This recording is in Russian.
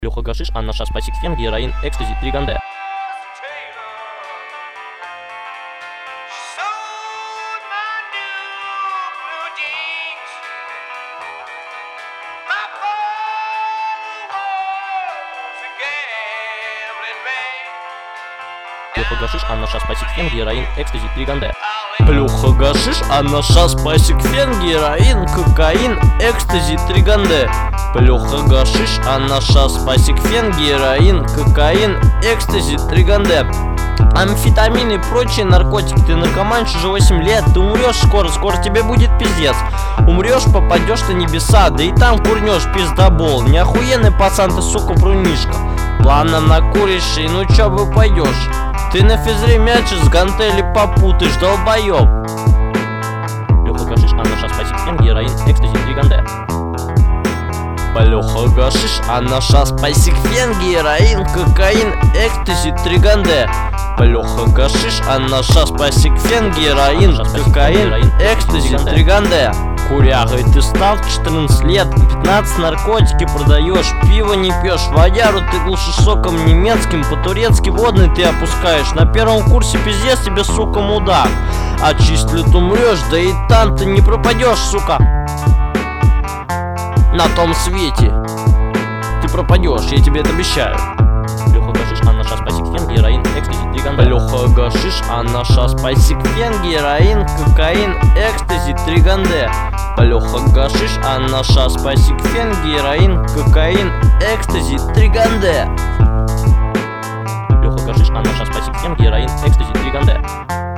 Леха гашиш, Анна шаш, пасик, фен, героин, экстази, 3 ганде. Леха гашиш, Анна шаш, пасик, фен, героин, экстази, 3 ганде. Плюха гашиш, Анна шаш, пасик, фен, героин, кокаин, экстази, 3 ганде. Плюха гашиш, Анна шаш, пасик, фен, героин, кокаин, экстази, 3 ганде. Амфетамины и прочие наркотики. Ты наркоманишь уже 8 лет. Ты умрешь скоро тебе будет пиздец. Умрешь, попадешь на небеса, да и там курнешь, пиздобол. Не охуенный пацан, ты, сука, брунишка. Планом накуришь, и ну чё бы пойдешь. Ты на физре мячешь, с гантели попутаешь, долбоёб. Леха гашиш, Анна шаш, пасик, фен, героин, экстази, 3 ганде. Леха гашиш, Анна шаш, пасик, фен, героин, кокаин, экстази, 3 ганде. Леха гашиш, Анна шаш, пасик, фен, героин, кокаин, экстази, 3 ганде. Курягой ты стал 14 лет, 15 наркотики продаешь, пиво не пьешь, водяру ты глушишь соком немецким, по-турецки водный ты опускаешь. На первом курсе пиздец тебе, сука, мудак. Отчислят, умрешь, да и там ты не пропадешь, сука. На том свете ты пропадешь, я тебе это обещаю. Леха гашиш, Анна шаш, пасик, фен, героин, экстази, 3 ганде. Леха гашиш, Анна шаш, пасик, фен, героин, кокаин, экстази, 3 ганде. Леха гашиш, Анна шаш, пасик, фен, героин, кокаин, экстази, 3 ганде. Леха гашиш, Анна шаш, пасик, фен, героин, экстази, 3 ганде.